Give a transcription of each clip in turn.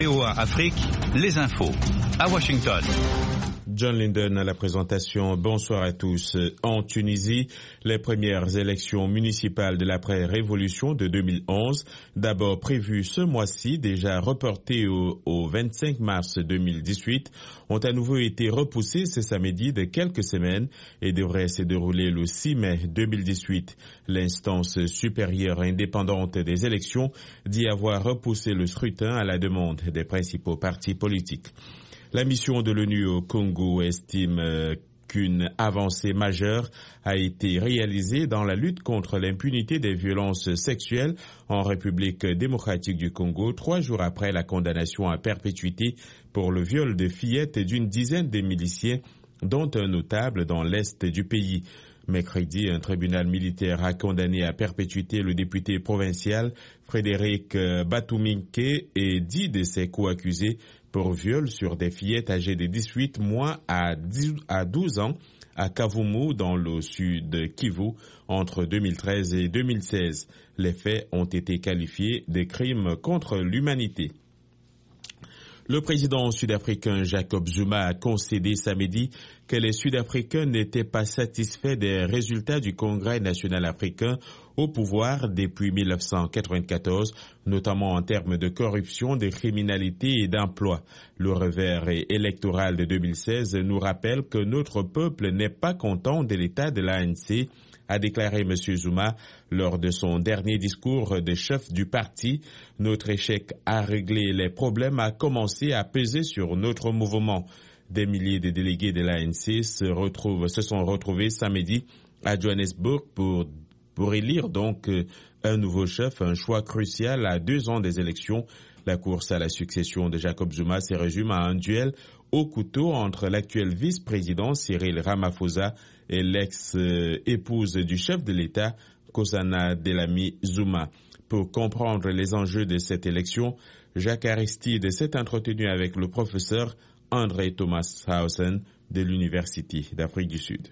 VOA Afrique, les infos, à Washington. John Linden à la présentation. Bonsoir à tous. En Tunisie, les premières élections municipales de l'après-révolution de 2011, d'abord prévues ce mois-ci, déjà reportées au 25 mars 2018, ont à nouveau été repoussées ce samedi de quelques semaines et devraient se dérouler le 6 mai 2018. L'instance supérieure indépendante des élections dit avoir repoussé le scrutin à la demande des principaux partis politiques. La mission de l'ONU au Congo estime qu'une avancée majeure a été réalisée dans la lutte contre l'impunité des violences sexuelles en République démocratique du Congo, 3 jours après la condamnation à perpétuité pour le viol de fillettes d'une dizaine de miliciens, dont un notable dans l'est du pays. Mercredi, un tribunal militaire a condamné à perpétuité le député provincial Frédéric Batuminke et 10 de ses co-accusés pour viol sur des fillettes âgées de 18 mois à 12 ans à Kavumu dans le sud Kivu entre 2013 et 2016. Les faits ont été qualifiés de crimes contre l'humanité. Le président sud-africain Jacob Zuma a concédé samedi que les Sud-Africains n'étaient pas satisfaits des résultats du Congrès national africain au pouvoir depuis 1994, notamment en termes de corruption, de criminalité et d'emploi. Le revers électoral de 2016 nous rappelle que notre peuple n'est pas content de l'état de l'ANC, a déclaré M. Zuma lors de son dernier discours de chef du parti. Notre échec à régler les problèmes a commencé à peser sur notre mouvement. Des milliers de délégués de l'ANC se sont retrouvés samedi à Johannesburg pour élire donc un nouveau chef, un choix crucial à 2 ans des élections. La course à la succession de Jacob Zuma se résume à un duel au couteau entre l'actuel vice-président Cyril Ramaphosa et l'ex-épouse du chef de l'État, Nkosana Dlamini Zuma. Pour comprendre les enjeux de cette élection, Jacques Aristide s'est entretenu avec le professeur André Thomas Hausen de l'Université d'Afrique du Sud.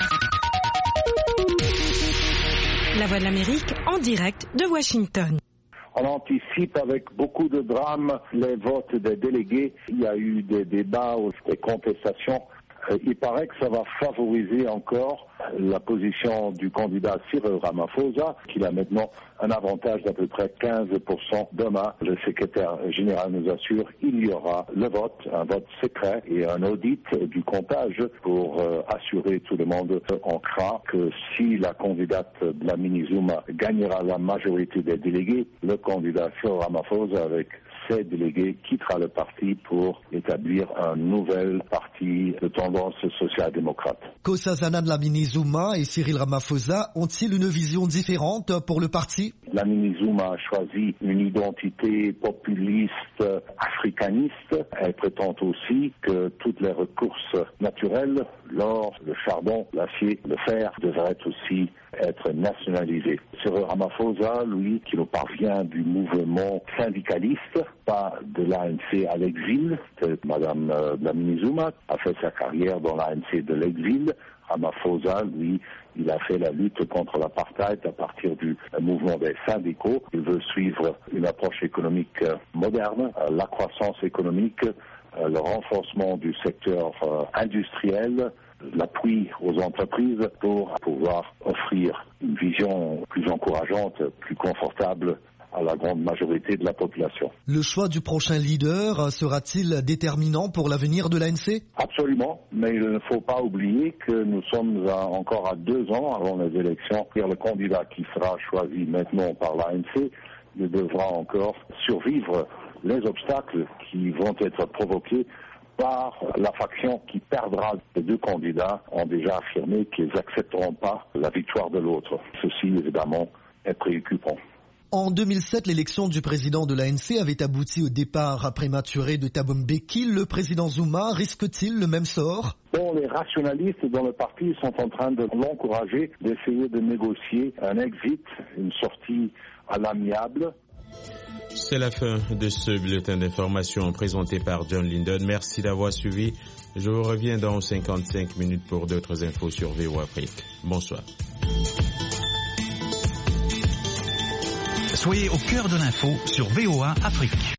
La Voix de l'Amérique en direct de Washington. On anticipe avec beaucoup de drame les votes des délégués. Il y a eu des débats, des contestations. Il paraît que ça va favoriser encore la position du candidat Cyril Ramaphosa, qui a maintenant un avantage d'à peu près 15%. Demain, le secrétaire général nous assure qu'il y aura le vote, un vote secret et un audit du comptage pour assurer tout le monde. On craint que si la candidate Dlamini Zuma gagnera la majorité des délégués, le candidat Cyril Ramaphosa avec ses délégués quittera le parti pour établir un nouvel parti de tendance social-démocrate. Nkosana Dlamini Zuma et Cyril Ramaphosa ont-ils une vision différente pour le parti? Dlamini Zuma a choisi une identité populiste, africaniste. Elle prétend aussi que toutes les ressources naturelles, l'or, le charbon, l'acier, le fer, devraient aussi être nationalisés. Cyril Ramaphosa, lui, qui nous parvient du mouvement syndicaliste, pas de l'ANC à l'exil, que Mme Dlamini Zuma a fait sa carrière dans l'ANC de l'exil. Ramaphosa, lui, il a fait la lutte contre l'apartheid à partir du mouvement des syndicaux. Il veut suivre une approche économique moderne, la croissance économique, le renforcement du secteur industriel, l'appui aux entreprises pour pouvoir offrir une vision plus encourageante, plus confortable à la grande majorité de la population. Le choix du prochain leader sera-t-il déterminant pour l'avenir de l'ANC? Absolument, mais il ne faut pas oublier que nous sommes encore à 2 ans avant les élections. Le candidat qui sera choisi maintenant par l'ANC, il devra encore survivre les obstacles qui vont être provoqués par la faction qui perdra. Les 2 candidats ont déjà affirmé qu'ils n'accepteront pas la victoire de l'autre. Ceci, évidemment, est préoccupant. En 2007, l'élection du président de l'ANC avait abouti au départ prématuré de Thabo Mbeki. Le président Zuma risque-t-il le même sort? Bon, les rationalistes dans le parti sont en train de l'encourager, d'essayer de négocier un exit, une sortie à l'amiable. C'est la fin de ce bulletin d'information présenté par John Linden. Merci d'avoir suivi. Je vous reviens dans 55 minutes pour d'autres infos sur VOA Afrique. Bonsoir. Soyez au cœur de l'info sur VOA Afrique.